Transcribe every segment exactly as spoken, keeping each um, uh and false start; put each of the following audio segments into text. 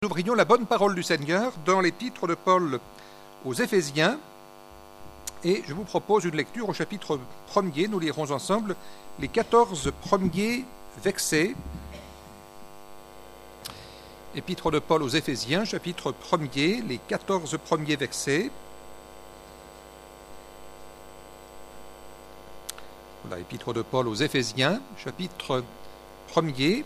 Nous ouvrions la bonne parole du Seigneur dans l'épître de Paul aux Éphésiens et je vous propose une lecture au chapitre premier. Nous lirons ensemble les quatorze premiers versets. Épître de Paul aux Éphésiens, chapitre premier, les quatorze premiers versets. Voilà, épître de Paul aux Éphésiens, chapitre premier.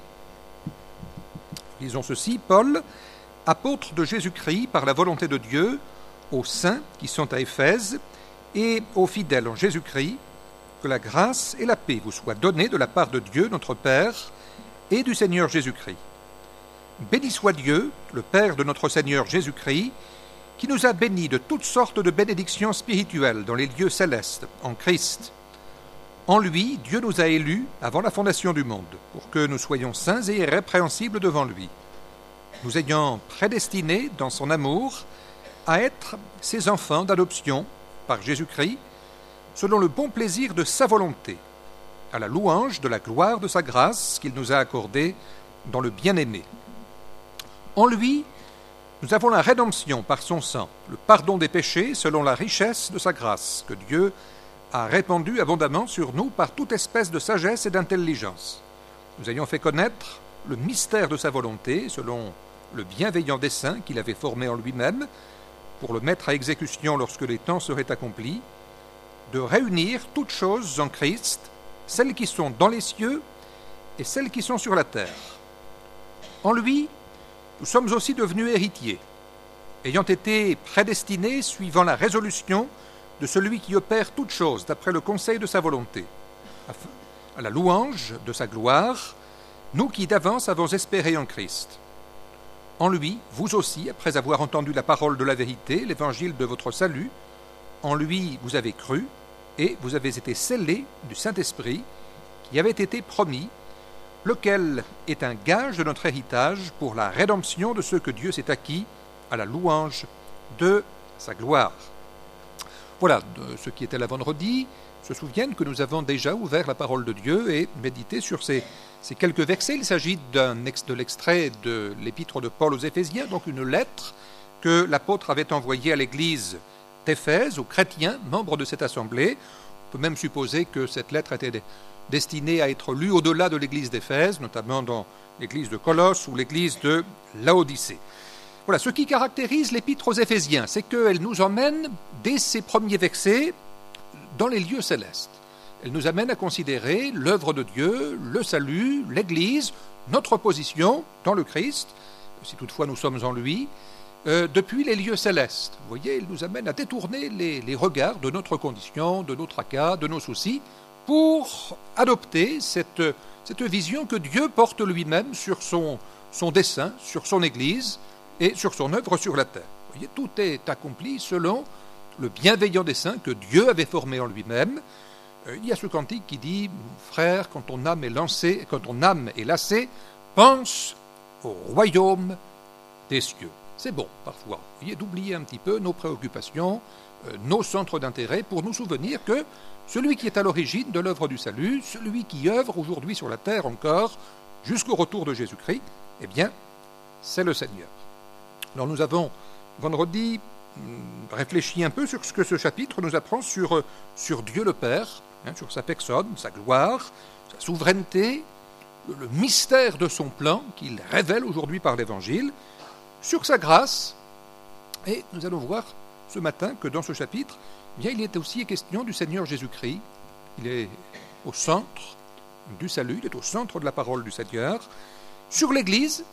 Lisons ceci. Paul, apôtre de Jésus-Christ par la volonté de Dieu, aux saints qui sont à Éphèse et aux fidèles en Jésus-Christ, que la grâce et la paix vous soient données de la part de Dieu, notre Père, et du Seigneur Jésus-Christ. Béni soit Dieu, le Père de notre Seigneur Jésus-Christ, qui nous a bénis de toutes sortes de bénédictions spirituelles dans les lieux célestes, en Christ. En lui, Dieu nous a élus avant la fondation du monde, pour que nous soyons saints et irrépréhensibles devant lui, nous ayant prédestinés dans son amour à être ses enfants d'adoption par Jésus-Christ, selon le bon plaisir de sa volonté, à la louange de la gloire de sa grâce qu'il nous a accordée dans le bien-aimé. En lui, nous avons la rédemption par son sang, le pardon des péchés selon la richesse de sa grâce, que Dieu a répandu abondamment sur nous par toute espèce de sagesse et d'intelligence. Nous ayons fait connaître le mystère de sa volonté, selon le bienveillant dessein qu'il avait formé en lui-même, pour le mettre à exécution lorsque les temps seraient accomplis, de réunir toutes choses en Christ, celles qui sont dans les cieux et celles qui sont sur la terre. En lui, nous sommes aussi devenus héritiers, ayant été prédestinés suivant la résolution de celui qui opère toutes choses d'après le conseil de sa volonté, à la louange de sa gloire, nous qui d'avance avons espéré en Christ. En lui, vous aussi, après avoir entendu la parole de la vérité, l'évangile de votre salut, en lui vous avez cru, et vous avez été scellés du Saint-Esprit, qui avait été promis, lequel est un gage de notre héritage pour la rédemption de ceux que Dieu s'est acquis à la louange de sa gloire. Voilà, ceux qui étaient là vendredi se souviennent que nous avons déjà ouvert la parole de Dieu et médité sur ces, ces quelques versets. Il s'agit d'un ex, de l'extrait de l'épître de Paul aux Éphésiens, donc une lettre que l'apôtre avait envoyée à l'église d'Éphèse, aux chrétiens, membres de cette assemblée. On peut même supposer que cette lettre était destinée à être lue au-delà de l'église d'Éphèse, notamment dans l'église de Colosse ou l'église de Laodicée. Voilà, ce qui caractérise l'épître aux Éphésiens, c'est qu'elle nous emmène, dès ses premiers versets, dans les lieux célestes. Elle nous amène à considérer l'œuvre de Dieu, le salut, l'Église, notre position dans le Christ, si toutefois nous sommes en lui, euh, depuis les lieux célestes. Vous voyez, elle nous amène à détourner les, les regards de notre condition, de nos tracas, de nos soucis, pour adopter cette, cette vision que Dieu porte lui-même sur son, son dessein, sur son Église, et sur son œuvre sur la terre. Vous voyez, tout est accompli selon le bienveillant dessein que Dieu avait formé en lui-même. Euh, il y a ce cantique qui dit « Frère, quand ton âme est lancée, quand ton âme est lassée, pense au royaume des cieux. » C'est bon, parfois, vous voyez, d'oublier un petit peu nos préoccupations, euh, nos centres d'intérêt, pour nous souvenir que celui qui est à l'origine de l'œuvre du salut, celui qui œuvre aujourd'hui sur la terre encore, jusqu'au retour de Jésus-Christ, eh bien, c'est le Seigneur. Alors nous avons, vendredi, réfléchi un peu sur ce que ce chapitre nous apprend sur, sur Dieu le Père, hein, sur sa personne, sa gloire, sa souveraineté, le, le mystère de son plan qu'il révèle aujourd'hui par l'Évangile, sur sa grâce. Et nous allons voir ce matin que dans ce chapitre, eh bien, il est aussi question du Seigneur Jésus-Christ. Il est au centre du salut, il est au centre de la parole du Seigneur, sur l'Église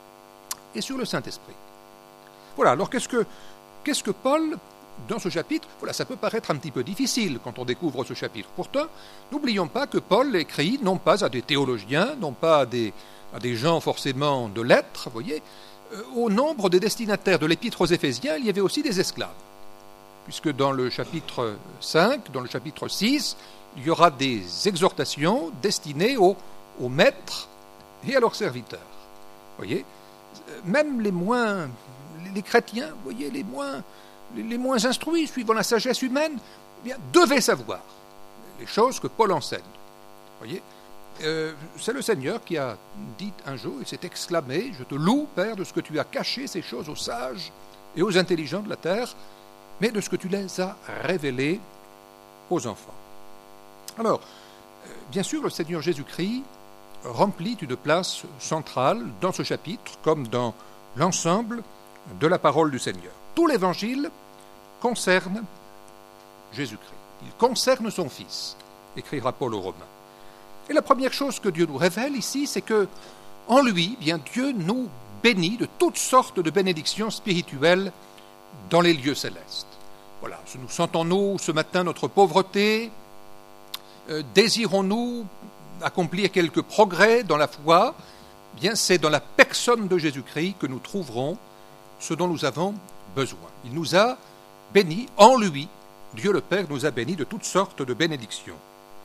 et sur le Saint-Esprit. Voilà, alors qu'est-ce que, qu'est-ce que Paul, dans ce chapitre, voilà, ça peut paraître un petit peu difficile quand on découvre ce chapitre. Pourtant, n'oublions pas que Paul écrit non pas à des théologiens, non pas à des, à des gens forcément de lettres, vous voyez, euh, au nombre des destinataires de l'épître aux Éphésiens, il y avait aussi des esclaves. Puisque dans le chapitre cinq, dans le chapitre six, il y aura des exhortations destinées aux, aux maîtres et à leurs serviteurs. Vous voyez, même les moins... les chrétiens, vous voyez, les moins, les, les moins instruits, suivant la sagesse humaine, eh bien, devaient savoir les choses que Paul enseigne. Vous voyez, euh, c'est le Seigneur qui a dit un jour, il s'est exclamé, je te loue, Père, de ce que tu as caché ces choses aux sages et aux intelligents de la terre, mais de ce que tu les as révélées aux enfants. Alors, euh, bien sûr, le Seigneur Jésus-Christ remplit une place centrale dans ce chapitre, comme dans l'ensemble de la parole du Seigneur. Tout l'Évangile concerne Jésus-Christ. Il concerne son Fils, écrira Paul aux Romains. Et la première chose que Dieu nous révèle ici, c'est que en lui, bien Dieu nous bénit de toutes sortes de bénédictions spirituelles dans les lieux célestes. Voilà, nous sentons-nous ce matin notre pauvreté, euh, désirons-nous accomplir quelques progrès dans la foi, bien c'est dans la personne de Jésus-Christ que nous trouverons ce dont nous avons besoin. Il nous a bénis en lui, Dieu le Père nous a bénis de toutes sortes de bénédictions.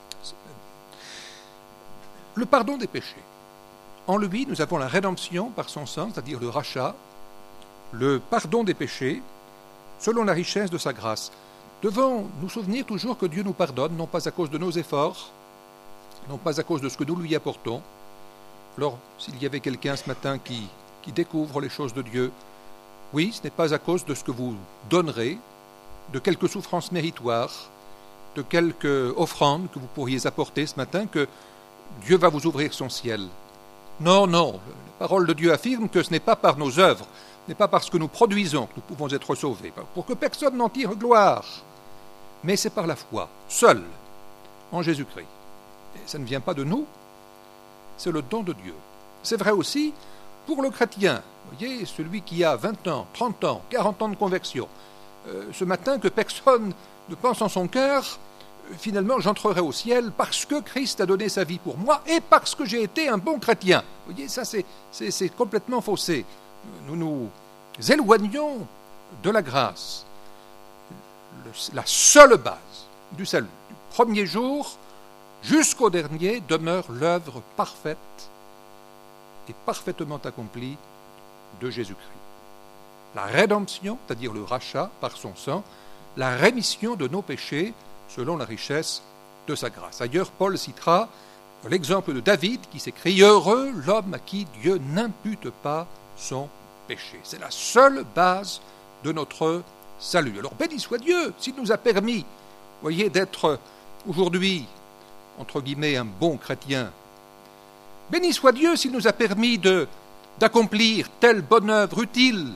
Le pardon des péchés. En lui, nous avons la rédemption par son sang, c'est-à-dire le rachat, le pardon des péchés, selon la richesse de sa grâce. Devons nous souvenir toujours que Dieu nous pardonne, non pas à cause de nos efforts, non pas à cause de ce que nous lui apportons. Alors, s'il y avait quelqu'un ce matin qui, qui découvre les choses de Dieu, oui, ce n'est pas à cause de ce que vous donnerez, de quelques souffrances méritoires, de quelques offrandes que vous pourriez apporter ce matin, que Dieu va vous ouvrir son ciel. Non, non, la parole de Dieu affirme que ce n'est pas par nos œuvres, ce n'est pas parce que nous produisons que nous pouvons être sauvés, pour que personne n'en tire gloire, mais c'est par la foi, seule, en Jésus-Christ. Et ça ne vient pas de nous, c'est le don de Dieu. C'est vrai aussi pour le chrétien, vous voyez, celui qui a vingt ans, trente ans, quarante ans de conversion, euh, ce matin que personne ne pense en son cœur, finalement, j'entrerai au ciel parce que Christ a donné sa vie pour moi et parce que j'ai été un bon chrétien. Vous voyez, ça, c'est, c'est, c'est complètement faussé. Nous nous éloignons de la grâce, le, la seule base du salut. Du premier jour jusqu'au dernier demeure l'œuvre parfaite et parfaitement accomplie de Jésus-Christ. La rédemption, c'est-à-dire le rachat par son sang, la rémission de nos péchés, selon la richesse de sa grâce. Ailleurs, Paul citera l'exemple de David qui s'écrie « Heureux l'homme à qui Dieu n'impute pas son péché ». C'est la seule base de notre salut. Alors béni soit Dieu s'il nous a permis, voyez, d'être aujourd'hui, entre guillemets, un bon chrétien. Béni soit Dieu s'il nous a permis de, d'accomplir telle bonne œuvre utile.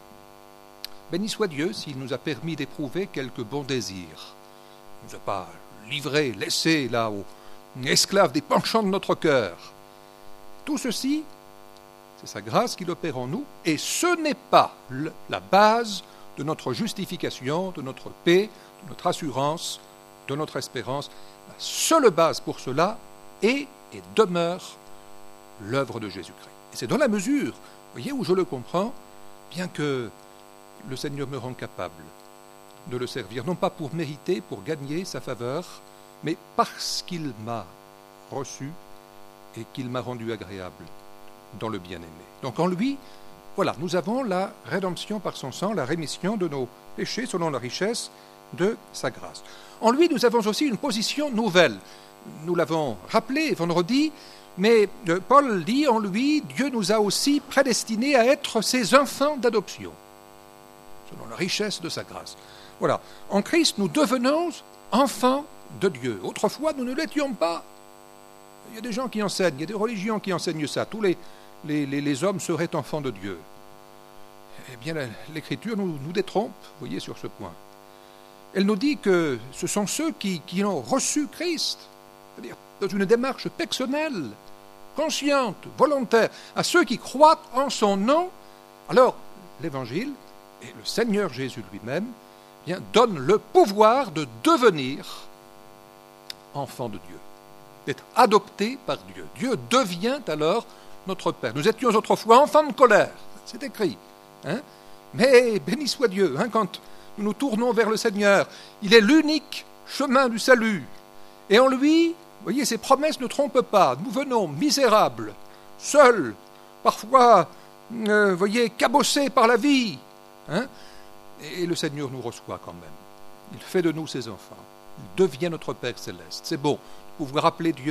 Béni soit Dieu s'il nous a permis d'éprouver quelques bons désirs. Il ne nous a pas livrés, laissés là, aux esclaves des penchants de notre cœur. Tout ceci, c'est sa grâce qui l'opère en nous, et ce n'est pas le, la base de notre justification, de notre paix, de notre assurance, de notre espérance. La seule base pour cela est et demeure l'œuvre de Jésus-Christ. Et c'est dans la mesure, voyez, où je le comprends, bien que le Seigneur me rend capable de le servir, non pas pour mériter, pour gagner sa faveur, mais parce qu'il m'a reçu et qu'il m'a rendu agréable dans le bien-aimé. Donc en lui, voilà, nous avons la rédemption par son sang, la rémission de nos péchés selon la richesse de sa grâce. En lui, nous avons aussi une position nouvelle. Nous l'avons rappelé vendredi, mais Paul dit en lui, Dieu nous a aussi prédestinés à être ses enfants d'adoption, selon la richesse de sa grâce. Voilà, en Christ, nous devenons enfants de Dieu. Autrefois, nous ne l'étions pas. Il y a des gens qui enseignent, il y a des religions qui enseignent ça. Tous les, les, les, les hommes seraient enfants de Dieu. Eh bien, l'Écriture nous, nous détrompe, vous voyez, sur ce point. Elle nous dit que ce sont ceux qui, qui ont reçu Christ, c'est-à-dire dans une démarche personnelle, consciente, volontaire, à ceux qui croient en son nom. Alors, l'Évangile et le Seigneur Jésus lui-même bien, donne le pouvoir de devenir enfant de Dieu, d'être adopté par Dieu. Dieu devient alors notre Père. Nous étions autrefois enfants de colère, c'est écrit. Hein? Mais béni soit Dieu, hein, quand nous nous tournons vers le Seigneur, il est l'unique chemin du salut. Et en lui, vous voyez, ses promesses ne trompent pas. Nous venons misérables, seuls, parfois, euh, vous voyez, cabossés par la vie. Hein? Et le Seigneur nous reçoit quand même. Il fait de nous ses enfants. Il devient notre Père céleste. C'est bon de pouvoir appeler Dieu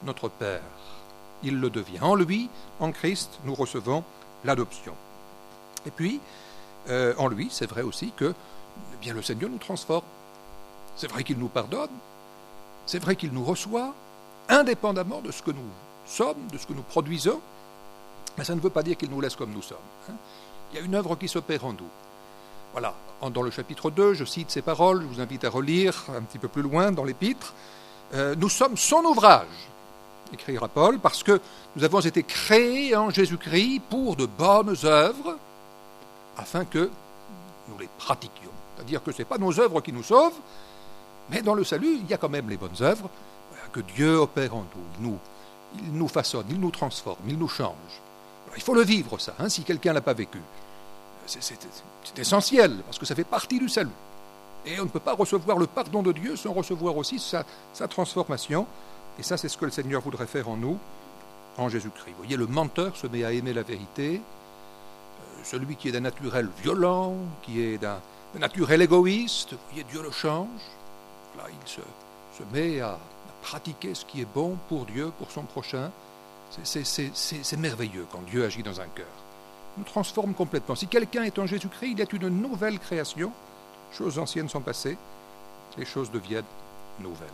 notre Père. Il le devient. En lui, en Christ, nous recevons l'adoption. Et puis, euh, en lui, c'est vrai aussi que eh bien, le Seigneur nous transforme. C'est vrai qu'il nous pardonne. C'est vrai qu'il nous reçoit, indépendamment de ce que nous sommes, de ce que nous produisons. Mais ça ne veut pas dire qu'il nous laisse comme nous sommes. Hein. Il y a une œuvre qui s'opère en nous. Voilà. Dans le chapitre deux, je cite ces paroles, je vous invite à relire un petit peu plus loin dans l'épître. Euh, nous sommes son ouvrage, écrira Paul, parce que nous avons été créés en Jésus-Christ pour de bonnes œuvres, afin que nous les pratiquions. C'est-à-dire que ce n'est pas nos œuvres qui nous sauvent, mais dans le salut, il y a quand même les bonnes œuvres que Dieu opère en nous. Il nous, il nous façonne, il nous transforme, il nous change. Alors, il faut le vivre, ça, hein, si quelqu'un ne l'a pas vécu. C'est, c'est, c'est essentiel, parce que ça fait partie du salut. Et on ne peut pas recevoir le pardon de Dieu sans recevoir aussi sa, sa transformation. Et ça, c'est ce que le Seigneur voudrait faire en nous, en Jésus-Christ. Vous voyez, le menteur se met à aimer la vérité. Euh, celui qui est d'un naturel violent, qui est d'un, d'un naturel égoïste, vous voyez, Dieu le change. Là, il se, se met à, à pratiquer ce qui est bon pour Dieu, pour son prochain. C'est, c'est, c'est, c'est, c'est merveilleux quand Dieu agit dans un cœur. Il nous transforme complètement. Si quelqu'un est en Jésus-Christ, il est une nouvelle création. Choses anciennes sont passées, les choses deviennent nouvelles.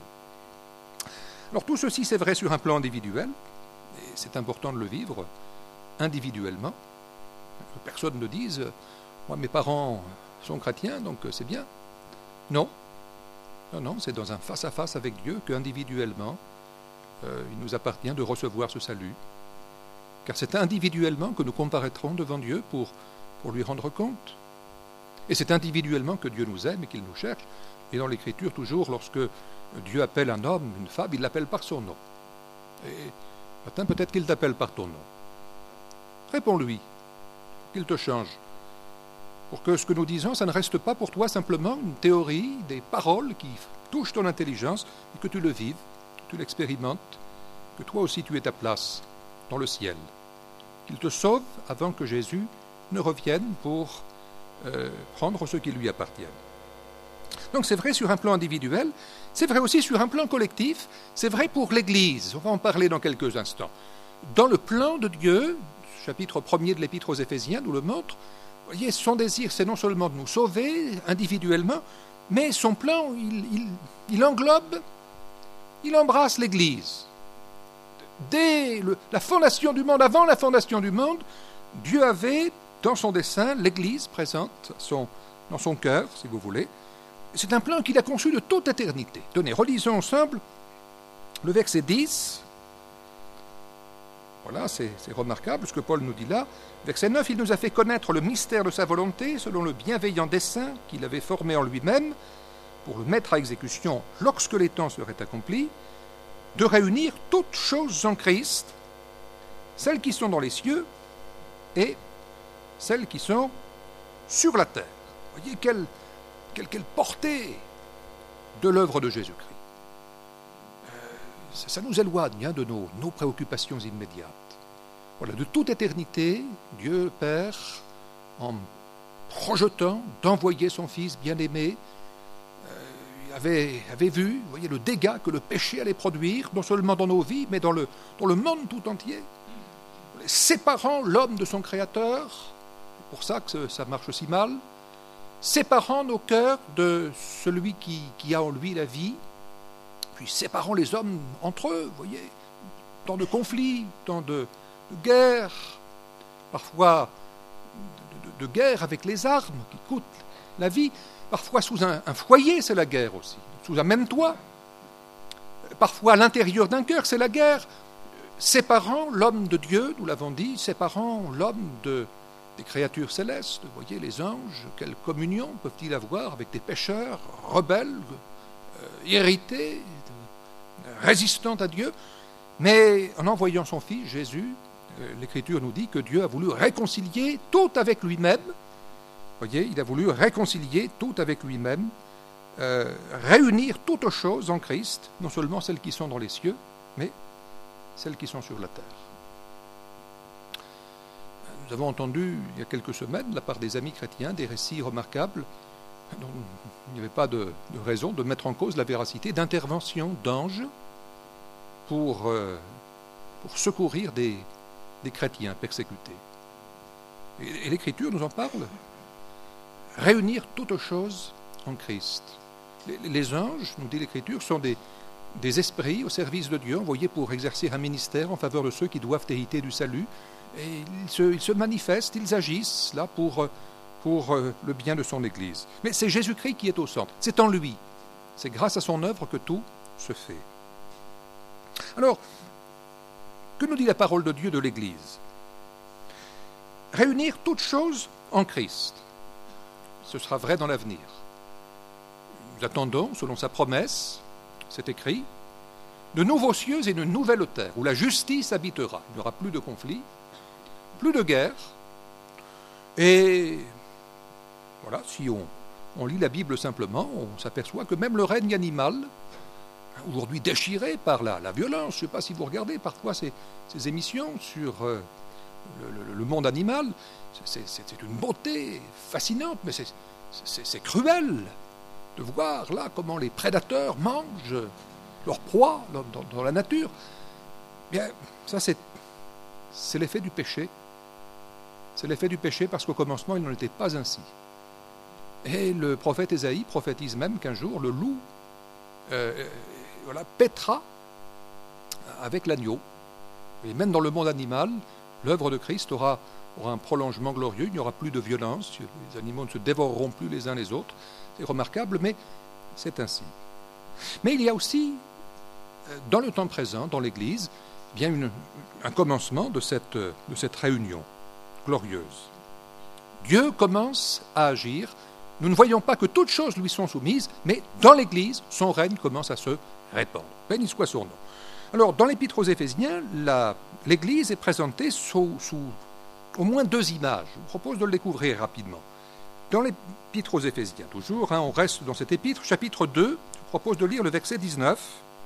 Alors tout ceci, c'est vrai sur un plan individuel, et c'est important de le vivre individuellement. Que personne ne dise « moi, mes parents sont chrétiens, donc c'est bien ». Non, non, non, c'est dans un face-à-face avec Dieu qu'individuellement, euh, il nous appartient de recevoir ce salut. Car c'est individuellement que nous comparaîtrons devant Dieu pour, pour lui rendre compte. Et c'est individuellement que Dieu nous aime et qu'il nous cherche. Et dans l'Écriture, toujours, lorsque Dieu appelle un homme, une femme, il l'appelle par son nom. Et matin, peut-être qu'il t'appelle par ton nom. Réponds-lui, qu'il te change. Pour que ce que nous disons, ça ne reste pas pour toi simplement une théorie, des paroles qui touchent ton intelligence, et que tu le vives, que tu l'expérimentes, que toi aussi tu aies ta place dans le ciel. Qu'il te sauve avant que Jésus ne revienne pour Euh, prendre ceux qui lui appartiennent. Donc c'est vrai sur un plan individuel, c'est vrai aussi sur un plan collectif, c'est vrai pour l'Église, on va en parler dans quelques instants. Dans le plan de Dieu, chapitre premier de l'Épître aux Éphésiens nous le montre, vous voyez, son désir c'est non seulement de nous sauver individuellement, mais son plan, il, il, il englobe, il embrasse l'Église. Dès le, la fondation du monde, avant la fondation du monde, Dieu avait dans son dessein, l'Église présente son, dans son cœur, si vous voulez. C'est un plan qu'il a conçu de toute éternité. Tenez, relisons ensemble le verset dix. Voilà, c'est, c'est remarquable ce que Paul nous dit là. Verset neuf, il nous a fait connaître le mystère de sa volonté, selon le bienveillant dessein qu'il avait formé en lui-même, pour le mettre à exécution lorsque les temps seraient accomplis, de réunir toutes choses en Christ, celles qui sont dans les cieux et celles qui sont sur la terre. Vous voyez quelle, quelle, quelle portée de l'œuvre de Jésus-Christ. Euh, ça, ça nous éloigne hein, de nos, nos préoccupations immédiates. Voilà, de toute éternité, Dieu Père, en projetant d'envoyer son Fils bien-aimé, euh, avait, avait vu, vous voyez, le dégât que le péché allait produire, non seulement dans nos vies, mais dans le, dans le monde tout entier, séparant l'homme de son Créateur. C'est pour ça que ça marche si mal, séparant nos cœurs de celui qui, qui a en lui la vie, puis séparant les hommes entre eux, vous voyez, tant de conflits, tant de, de guerres, parfois de, de, de guerres avec les armes qui coûtent la vie, parfois sous un, un foyer, c'est la guerre aussi, sous un même toit, parfois à l'intérieur d'un cœur, c'est la guerre, séparant l'homme de Dieu, nous l'avons dit, séparant l'homme de des créatures célestes, vous voyez, les anges, quelle communion peuvent-ils avoir avec des pécheurs rebelles, euh, irrités, euh, résistants à Dieu. Mais en envoyant son Fils, Jésus, euh, l'Écriture nous dit que Dieu a voulu réconcilier tout avec lui-même. Vous voyez, il a voulu réconcilier tout avec lui-même, euh, réunir toutes choses en Christ, non seulement celles qui sont dans les cieux, mais celles qui sont sur la terre. Nous avons entendu il y a quelques semaines, de la part des amis chrétiens, des récits remarquables dont il n'y avait pas de, de raison de mettre en cause la véracité d'interventions d'anges pour, euh, pour secourir des, des chrétiens persécutés. Et, et l'Écriture nous en parle. Réunir toutes choses en Christ. Les, les anges, nous dit l'Écriture, sont des, des esprits au service de Dieu, envoyés pour exercer un ministère en faveur de ceux qui doivent hériter du salut. Et ils se, ils se manifestent, ils agissent là pour, pour le bien de son Église. Mais c'est Jésus-Christ qui est au centre. C'est en lui. C'est grâce à son œuvre que tout se fait. Alors, que nous dit la parole de Dieu de l'Église? Réunir toutes choses en Christ. Ce sera vrai dans l'avenir. Nous attendons, selon sa promesse, c'est écrit, de nouveaux cieux et de nouvelles terres, où la justice habitera. Il n'y aura plus de conflits, plus de guerre. Et voilà, si on, on lit la Bible simplement, on s'aperçoit que même le règne animal, aujourd'hui déchiré par la, la violence, je ne sais pas si vous regardez parfois ces, ces émissions sur euh, le, le, le monde animal, c'est, c'est, c'est une beauté fascinante, mais c'est, c'est, c'est cruel de voir là comment les prédateurs mangent leur proie dans, dans, dans la nature. Bien, ça c'est, c'est l'effet du péché. C'est l'effet du péché parce qu'au commencement, il n'en était pas ainsi. Et le prophète Ésaïe prophétise même qu'un jour, le loup euh, voilà, pètera avec l'agneau. Et même dans le monde animal, l'œuvre de Christ aura, aura un prolongement glorieux. Il n'y aura plus de violence. Les animaux ne se dévoreront plus les uns les autres. C'est remarquable, mais c'est ainsi. Mais il y a aussi, dans le temps présent, dans l'Église, bien une, un commencement de cette, de cette réunion glorieuse. Dieu commence à agir. Nous ne voyons pas que toutes choses lui sont soumises, mais dans l'Église, son règne commence à se répandre. Béni soit son nom. Alors, dans l'Épître aux Éphésiens, la, l'Église est présentée sous, sous au moins deux images. Je vous propose de le découvrir rapidement. Dans l'Épître aux Éphésiens, toujours, hein, on reste dans cet épître, chapitre deux, je vous propose de lire le verset dix-neuf.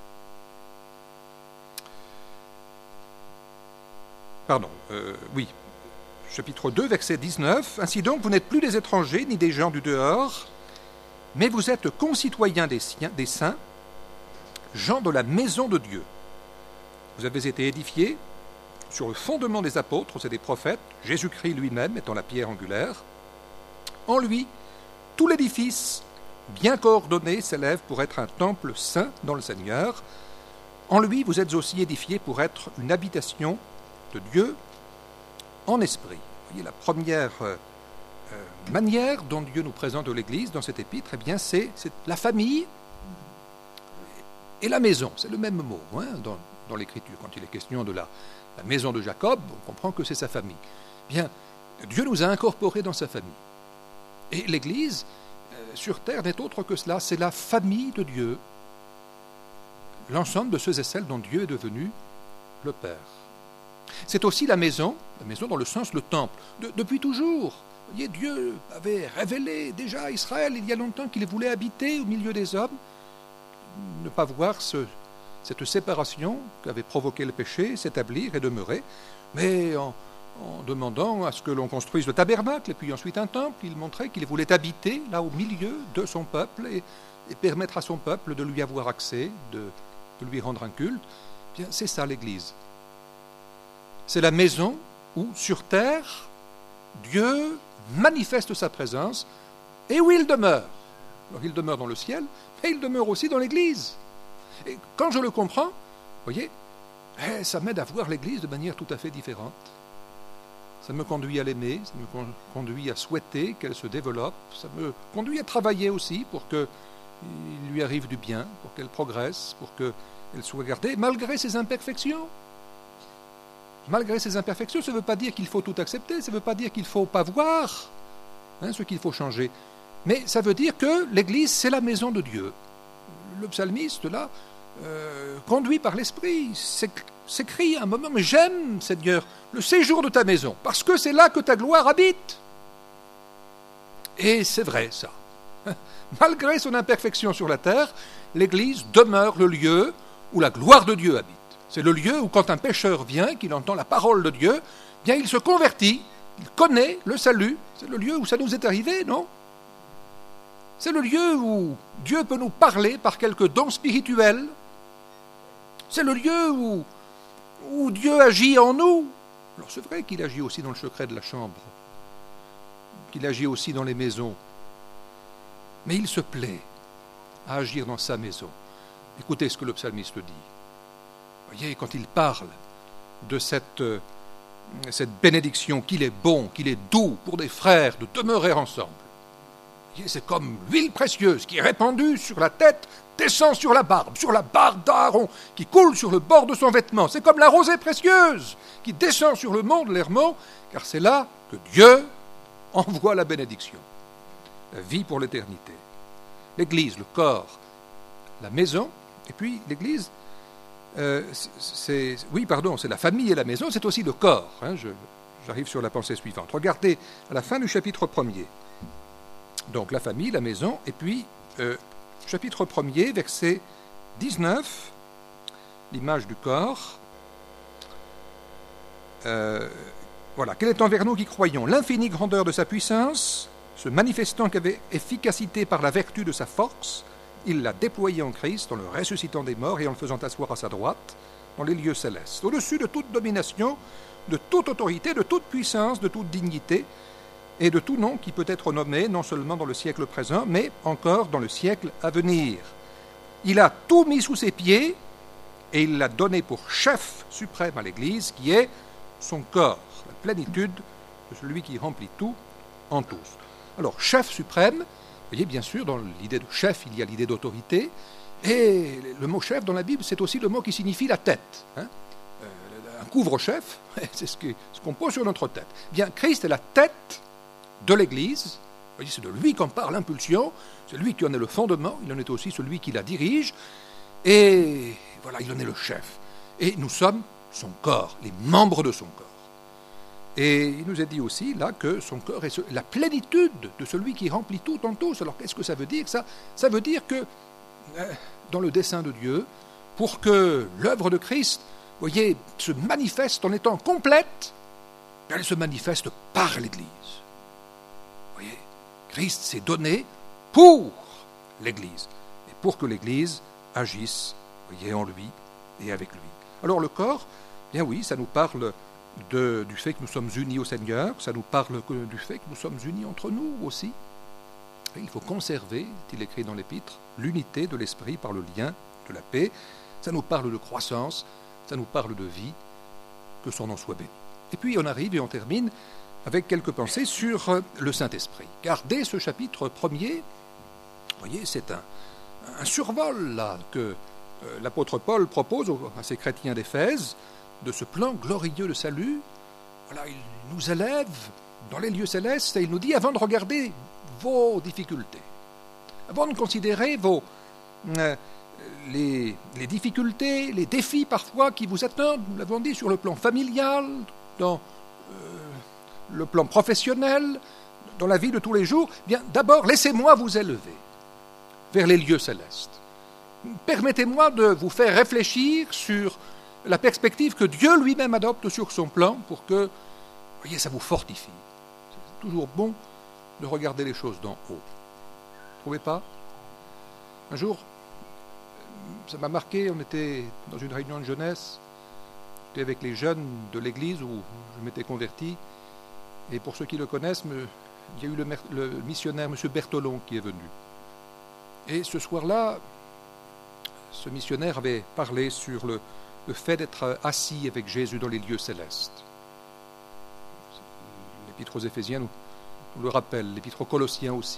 Pardon, euh, oui. Chapitre deux, verset dix-neuf. « Ainsi donc, vous n'êtes plus des étrangers, ni des gens du dehors, mais vous êtes concitoyens des, siens, des saints, gens de la maison de Dieu. Vous avez été édifiés sur le fondement des apôtres et des prophètes, Jésus-Christ lui-même étant la pierre angulaire. En lui, tout l'édifice, bien coordonné, s'élève pour être un temple saint dans le Seigneur. En lui, vous êtes aussi édifiés pour être une habitation de Dieu en esprit. » Vous voyez, la première euh, manière dont Dieu nous présente l'Église dans cet épître, eh bien, c'est, c'est la famille et la maison. C'est le même mot hein, dans, dans l'Écriture. Quand il est question de la, la maison de Jacob, on comprend que c'est sa famille. Bien, Dieu nous a incorporés dans sa famille. Et l'Église, euh, sur terre, n'est autre que cela. C'est la famille de Dieu. L'ensemble de ceux et celles dont Dieu est devenu le Père. C'est aussi la maison, la maison dans le sens le temple, de, depuis toujours. Vous voyez, Dieu avait révélé déjà à Israël il y a longtemps qu'il voulait habiter au milieu des hommes, ne pas voir ce, cette séparation qu'avait provoqué le péché, s'établir et demeurer, mais en, en demandant à ce que l'on construise le tabernacle et puis ensuite un temple, il montrait qu'il voulait habiter là au milieu de son peuple et, et permettre à son peuple de lui avoir accès, de, de lui rendre un culte. Bien, c'est ça l'Église. C'est la maison où, sur terre, Dieu manifeste sa présence et où il demeure. Alors, il demeure dans le ciel, mais il demeure aussi dans l'Église. Et quand je le comprends, vous voyez, eh, ça m'aide à voir l'Église de manière tout à fait différente. Ça me conduit à l'aimer, ça me conduit à souhaiter qu'elle se développe, ça me conduit à travailler aussi pour qu'il lui arrive du bien, pour qu'elle progresse, pour qu'elle soit gardée, malgré ses imperfections. Malgré ses imperfections, ça ne veut pas dire qu'il faut tout accepter, ça ne veut pas dire qu'il ne faut pas voir hein, ce qu'il faut changer. Mais ça veut dire que l'Église, c'est la maison de Dieu. Le psalmiste, là, euh, conduit par l'Esprit, s'écrie à un moment, mais j'aime, Seigneur, le séjour de ta maison, parce que c'est là que ta gloire habite. Et c'est vrai, ça. Malgré son imperfection sur la terre, l'Église demeure le lieu où la gloire de Dieu habite. C'est le lieu où, quand un pécheur vient, qu'il entend la parole de Dieu, bien il se convertit, il connaît le salut. C'est le lieu où ça nous est arrivé, non? C'est le lieu où Dieu peut nous parler par quelques dons spirituels, C'est le lieu où, où Dieu agit en nous. Alors c'est vrai qu'il agit aussi dans le secret de la chambre, qu'il agit aussi dans les maisons. Mais il se plaît à agir dans sa maison. Écoutez ce que le psalmiste dit. Vous voyez, quand il parle de cette, euh, cette bénédiction, qu'il est bon, qu'il est doux pour des frères de demeurer ensemble. Vous voyez, c'est comme l'huile précieuse qui est répandue sur la tête, descend sur la barbe, sur la barbe d'Aaron, qui coule sur le bord de son vêtement. C'est comme la rosée précieuse qui descend sur le mont de l'Hermon, car c'est là que Dieu envoie la bénédiction, la vie pour l'éternité. L'Église, le corps, la maison, et puis l'Église, euh, c'est, oui, pardon, c'est la famille et la maison, c'est aussi le corps. Hein, je, j'arrive sur la pensée suivante. Regardez à la fin du chapitre premier. Donc la famille, la maison, et puis euh, chapitre premier, verset dix-neuf, l'image du corps. Euh, voilà, quelle est envers nous qui croyons l'infinie grandeur de sa puissance, se manifestant qu'avec efficacité par la vertu de sa force, il l'a déployé en Christ en le ressuscitant des morts et en le faisant asseoir à sa droite dans les lieux célestes, au-dessus de toute domination, de toute autorité, de toute puissance, de toute dignité et de tout nom qui peut être nommé non seulement dans le siècle présent, mais encore dans le siècle à venir. Il a tout mis sous ses pieds et il l'a donné pour chef suprême à l'Église, qui est son corps, la plénitude de celui qui remplit tout en tous. Alors, chef suprême, vous voyez, bien sûr, dans l'idée de chef, il y a l'idée d'autorité, et le mot chef dans la Bible, c'est aussi le mot qui signifie la tête. Hein. Euh, un couvre-chef, c'est ce, qui, ce qu'on pose sur notre tête. Bien, Christ est la tête de l'Église, vous voyez, c'est de lui qu'en parle l'impulsion, c'est lui qui en est le fondement, il en est aussi celui qui la dirige, et voilà, il en est le chef. Et nous sommes son corps, les membres de son corps. Et il nous est dit aussi, là, que son corps est la plénitude de celui qui remplit tout en tous. Alors, qu'est-ce que ça veut dire, ça ? Ça veut dire que, euh, dans le dessein de Dieu, pour que l'œuvre de Christ, vous voyez, se manifeste en étant complète, elle se manifeste par l'Église. Vous voyez, Christ s'est donné pour l'Église, et pour que l'Église agisse, vous voyez, en lui et avec lui. Alors, le corps, bien oui, ça nous parle De, du fait que nous sommes unis au Seigneur, ça nous parle que, du fait que nous sommes unis entre nous aussi. Et il faut conserver, est-il écrit dans l'Épître, l'unité de l'esprit par le lien de la paix. Ça nous parle de croissance, ça nous parle de vie, que son nom soit béni. Et puis on arrive et on termine avec quelques pensées sur le Saint-Esprit. Car dès ce chapitre premier, vous voyez, c'est un, un survol là que euh, l'apôtre Paul propose aux, à ces chrétiens d'Éphèse, de ce plan glorieux de salut. Voilà, il nous élève dans les lieux célestes et il nous dit, avant de regarder vos difficultés, avant de considérer vos, euh, les, les difficultés, les défis parfois qui vous attendent, nous l'avons dit, sur le plan familial, dans euh, le plan professionnel, dans la vie de tous les jours, eh bien d'abord laissez-moi vous élever vers les lieux célestes. Permettez-moi de vous faire réfléchir sur la perspective que Dieu lui-même adopte sur son plan pour que, vous voyez, ça vous fortifie. C'est toujours bon de regarder les choses d'en haut. Vous ne trouvez pas ? Un jour, ça m'a marqué, on était dans une réunion de jeunesse, j'étais avec les jeunes de l'église où je m'étais converti, et pour ceux qui le connaissent, il y a eu le, le missionnaire M. Bertolon qui est venu. Et ce soir-là, ce missionnaire avait parlé sur le le fait d'être assis avec Jésus dans les lieux célestes. L'Épître aux Éphésiens nous, nous le rappelle, l'Épître aux Colossiens aussi.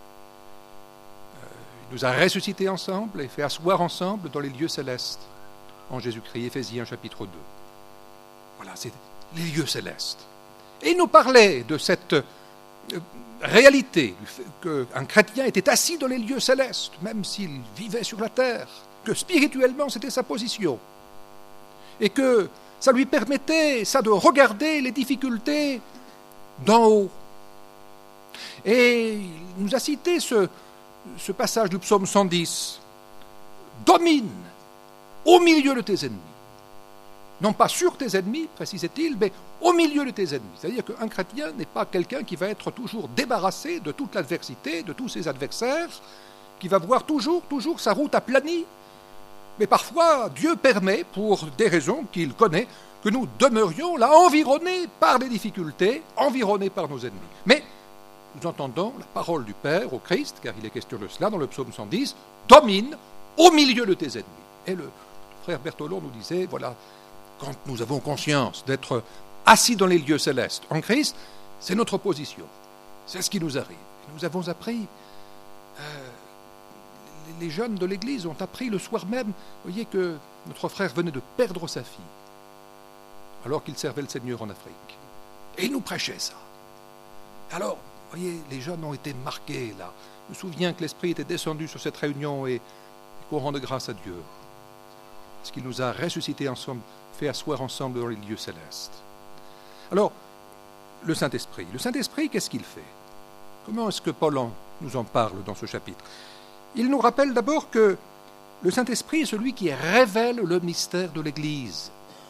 Euh, il nous a ressuscités ensemble et fait asseoir ensemble dans les lieux célestes en Jésus-Christ, Éphésiens chapitre deux. Voilà, c'est les lieux célestes. Et il nous parlait de cette euh, réalité, du fait qu'un chrétien était assis dans les lieux célestes, même s'il vivait sur la terre, que spirituellement c'était sa position. Et que ça lui permettait, ça, de regarder les difficultés d'en haut. Et il nous a cité ce, ce passage du psaume cent dix. Domine au milieu de tes ennemis. Non pas sur tes ennemis, précisait-il, mais au milieu de tes ennemis. C'est-à-dire qu'un chrétien n'est pas quelqu'un qui va être toujours débarrassé de toute l'adversité, de tous ses adversaires, qui va voir toujours, toujours sa route aplanie. Mais parfois, Dieu permet, pour des raisons qu'il connaît, que nous demeurions là, environnés par des difficultés, environnés par nos ennemis. Mais nous entendons la parole du Père au Christ, car il est question de cela dans le psaume cent dix, « Domine au milieu de tes ennemis ». Et le frère Berthelot nous disait, voilà, quand nous avons conscience d'être assis dans les lieux célestes en Christ, c'est notre position. C'est ce qui nous arrive. Nous avons appris, euh, les jeunes de l'Église ont appris le soir même, vous voyez que notre frère venait de perdre sa fille, alors qu'il servait le Seigneur en Afrique. Et il nous prêchait ça. Alors, vous voyez, les jeunes ont été marqués là. Je me souviens que l'Esprit était descendu sur cette réunion et qu'on rende grâce à Dieu. Parce qu'il nous a ressuscités ensemble, fait asseoir ensemble dans les lieux célestes. Alors, le Saint-Esprit. Le Saint-Esprit, qu'est-ce qu'il fait? Comment est-ce que Paul en, nous en parle dans ce chapitre? Il nous rappelle d'abord que le Saint-Esprit est celui qui révèle le mystère de l'Église.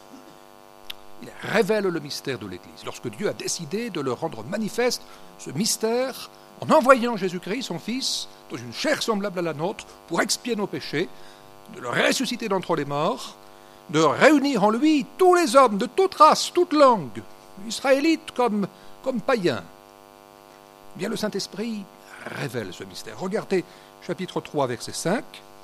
Il révèle le mystère de l'Église. Lorsque Dieu a décidé de le rendre manifeste, ce mystère, en envoyant Jésus-Christ, son Fils, dans une chair semblable à la nôtre, pour expier nos péchés, de le ressusciter d'entre les morts, de réunir en lui tous les hommes de toute race, toute langue, israélites comme, comme païens. Eh bien, le Saint-Esprit révèle ce mystère. Regardez chapitre trois, verset cinq.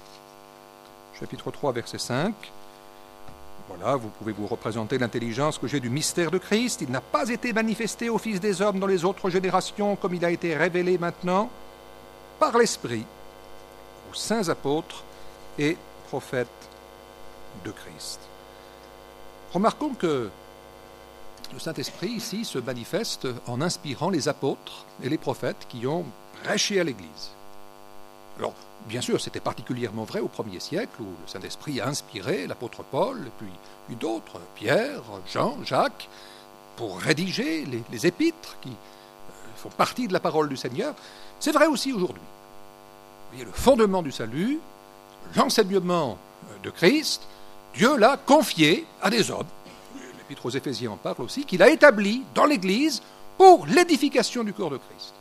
Chapitre trois, verset cinq. Voilà, vous pouvez vous représenter l'intelligence que j'ai du mystère de Christ. Il n'a pas été manifesté aux fils des hommes dans les autres générations comme il a été révélé maintenant par l'Esprit aux saints apôtres et prophètes de Christ. Remarquons que le Saint-Esprit ici se manifeste en inspirant les apôtres et les prophètes qui ont prêché à l'Église. Alors, bien sûr, c'était particulièrement vrai au premier siècle où le Saint-Esprit a inspiré l'apôtre Paul, et puis, puis d'autres, Pierre, Jean, Jacques, pour rédiger les, les épîtres qui euh, font partie de la parole du Seigneur. C'est vrai aussi aujourd'hui. Vous voyez, le fondement du salut, l'enseignement de Christ, Dieu l'a confié à des hommes. L'Épître aux Éphésiens en parle aussi, qu'il a établi dans l'Église pour l'édification du corps de Christ.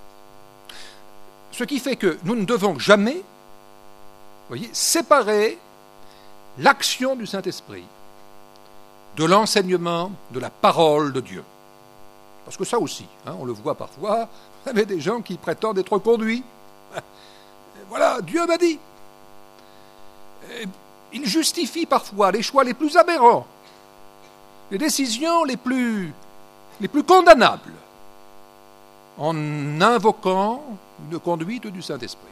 Ce qui fait que nous ne devons jamais, vous voyez, séparer l'action du Saint-Esprit de l'enseignement de la parole de Dieu. Parce que ça aussi, hein, on le voit parfois, vous avez des gens qui prétendent être conduits. Voilà, Dieu m'a dit. Et il justifie parfois les choix les plus aberrants, les décisions les plus, les plus condamnables, en invoquant une conduite du Saint-Esprit.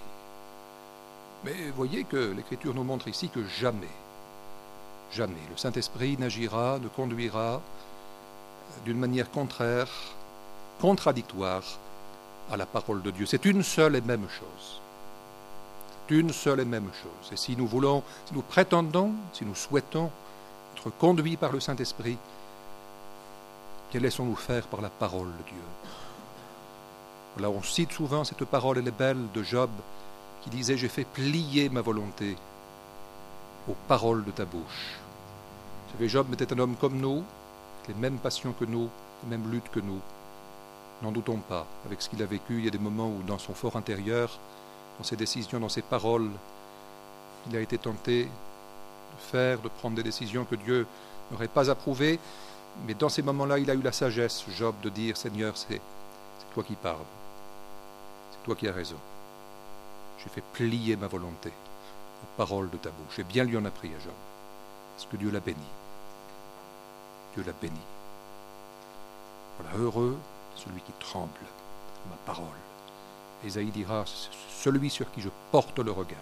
Mais voyez que l'Écriture nous montre ici que jamais, jamais le Saint-Esprit n'agira, ne conduira d'une manière contraire, contradictoire à la parole de Dieu. C'est une seule et même chose. C'est une seule et même chose. Et si nous voulons, si nous prétendons, si nous souhaitons être conduits par le Saint-Esprit, que laissons-nous faire par la parole de Dieu? Voilà, on cite souvent cette parole, elle est belle, de Job, qui disait « J'ai fait plier ma volonté aux paroles de ta bouche ». Vous savez, Job était un homme comme nous, avec les mêmes passions que nous, les mêmes luttes que nous. N'en doutons pas, avec ce qu'il a vécu, il y a des moments où dans son fort intérieur, dans ses décisions, dans ses paroles, il a été tenté de faire, de prendre des décisions que Dieu n'aurait pas approuvées, mais dans ces moments-là, il a eu la sagesse, Job, de dire « Seigneur, c'est toi qui parles, c'est toi qui as raison. J'ai fait plier ma volonté aux paroles de ta bouche. » Et bien lui en a pris à Job, parce que Dieu l'a béni. Dieu l'a béni. Voilà, heureux celui qui tremble à ma parole. Ésaïe dira, celui sur qui je porte le regard.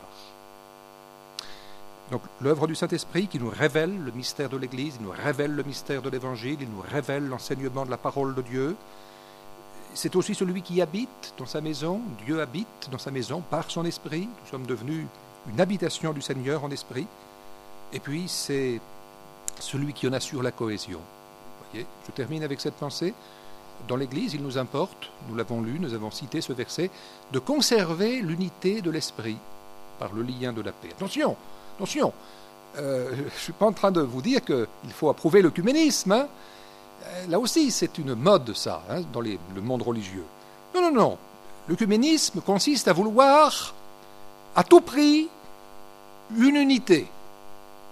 Donc l'œuvre du Saint-Esprit qui nous révèle le mystère de l'Église, il nous révèle le mystère de l'Évangile, il nous révèle l'enseignement de la parole de Dieu. C'est aussi celui qui habite dans sa maison. Dieu habite dans sa maison par son esprit. Nous sommes devenus une habitation du Seigneur en esprit. Et puis c'est celui qui en assure la cohésion. Vous voyez, je termine avec cette pensée. Dans l'Église, il nous importe, nous l'avons lu, nous avons cité ce verset, de conserver l'unité de l'esprit par le lien de la paix. Attention, attention, euh, je ne suis pas en train de vous dire qu'il faut approuver l'œcuménisme, hein. Là aussi, c'est une mode, ça, hein, dans les, le monde religieux. Non, non, non. L'œcuménisme consiste à vouloir, à tout prix, une unité.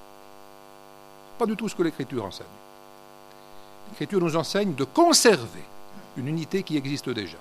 pas du tout ce que l'Écriture enseigne. L'Écriture nous enseigne de conserver une unité qui existe déjà.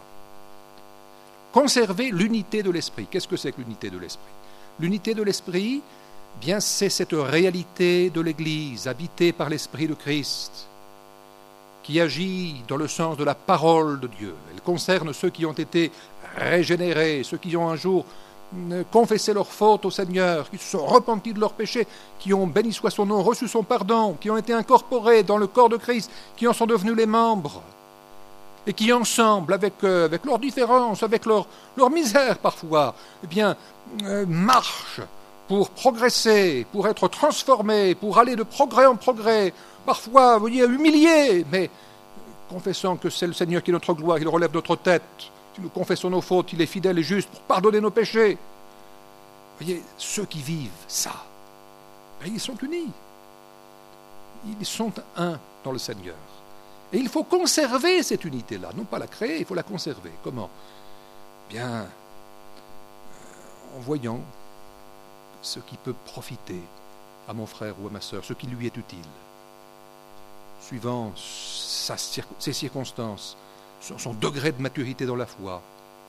Conserver l'unité de l'esprit. Qu'est-ce que c'est que l'unité de l'esprit? L'unité de l'esprit, bien, c'est cette réalité de l'Église, habitée par l'Esprit de Christ, qui agit dans le sens de la parole de Dieu. Elle concerne ceux qui ont été régénérés, ceux qui ont un jour confessé leurs fautes au Seigneur, qui se sont repentis de leurs péchés, qui ont, béni soit son nom, reçu son pardon, qui ont été incorporés dans le corps de Christ, qui en sont devenus les membres, et qui ensemble, avec, euh, avec leurs différences, avec leur, leur misère parfois, eh bien, euh, marchent pour progresser, pour être transformés, pour aller de progrès en progrès, parfois, vous voyez, humiliés, mais confessant que c'est le Seigneur qui est notre gloire, il relève notre tête. Si nous confessons nos fautes, il est fidèle et juste pour pardonner nos péchés. Vous voyez, ceux qui vivent ça, ben, ils sont unis. Ils sont un dans le Seigneur. Et il faut conserver cette unité-là, non pas la créer, il faut la conserver. Comment? Bien, euh, en voyant ce qui peut profiter à mon frère ou à ma sœur, ce qui lui est utile, suivant sa, ses circonstances, son, son degré de maturité dans la foi,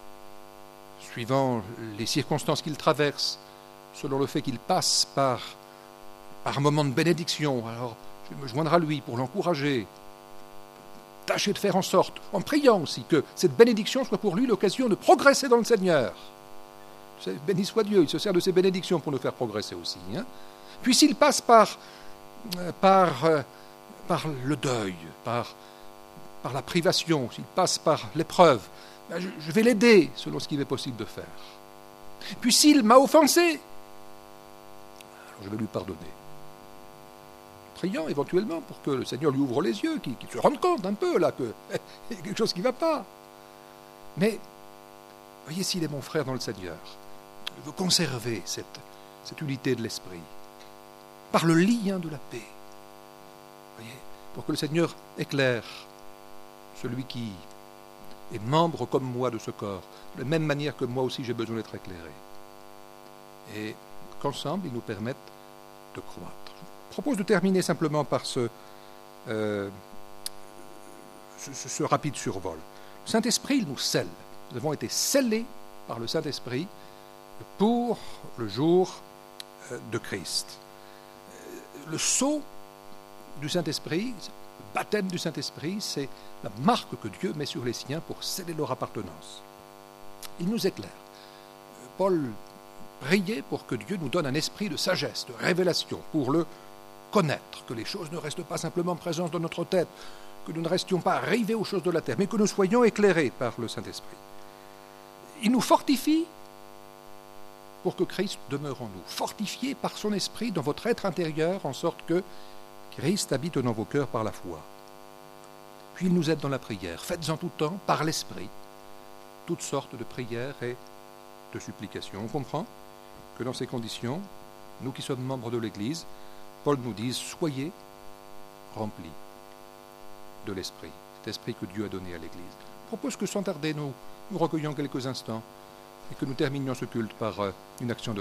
suivant les circonstances qu'il traverse, selon le fait qu'il passe par, par un moment de bénédiction. Alors, je me joindrai à lui pour l'encourager. Tâchez de faire en sorte, en priant aussi, que cette bénédiction soit pour lui l'occasion de progresser dans le Seigneur. Béni soit Dieu, il se sert de ces bénédictions pour nous faire progresser aussi. Hein. Puis s'il passe par, par, par le deuil, par, par la privation, s'il passe par l'épreuve, ben je, je vais l'aider selon ce qu'il est possible de faire. Puis s'il m'a offensé, alors je vais lui pardonner. Priant éventuellement pour que le Seigneur lui ouvre les yeux, qu'il, qu'il se rende compte un peu là qu'il y a quelque chose qui ne va pas. Mais, voyez, s'il est mon frère dans le Seigneur, je veux conserver cette, cette unité de l'esprit par le lien de la paix. Voyez, pour que le Seigneur éclaire celui qui est membre comme moi de ce corps, de la même manière que moi aussi j'ai besoin d'être éclairé. Et qu'ensemble, ils nous permettent de croître. Je propose de terminer simplement par ce, euh, ce, ce rapide survol. Le Saint-Esprit, il nous scelle. Nous avons été scellés par le Saint-Esprit pour le jour de Christ. Le sceau du Saint-Esprit, le baptême du Saint-Esprit, c'est la marque que Dieu met sur les siens pour sceller leur appartenance. Il nous éclaire. Paul priait pour que Dieu nous donne un esprit de sagesse, de révélation, pour le connaître, que les choses ne restent pas simplement présentes dans notre tête, que nous ne restions pas arrivés aux choses de la terre, mais que nous soyons éclairés par le Saint-Esprit. Il nous fortifie pour que Christ demeure en nous, fortifié par son esprit dans votre être intérieur, en sorte que Christ habite dans vos cœurs par la foi. Puis il nous aide dans la prière. Faites en tout temps, par l'esprit, toutes sortes de prières et de supplications. On comprend que dans ces conditions, nous qui sommes membres de l'Église, Paul nous dit, soyez remplis de l'Esprit, cet Esprit que Dieu a donné à l'Église. Je propose que sans tarder, nous, nous recueillions quelques instants et que nous terminions ce culte par une action de